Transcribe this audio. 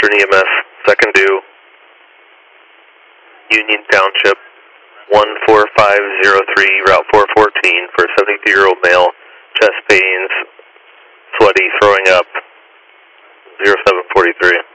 Western EMS, second due, Union Township, 14503, Route 414, for a 73-year-old male, chest pains, sweaty, throwing up, 0743.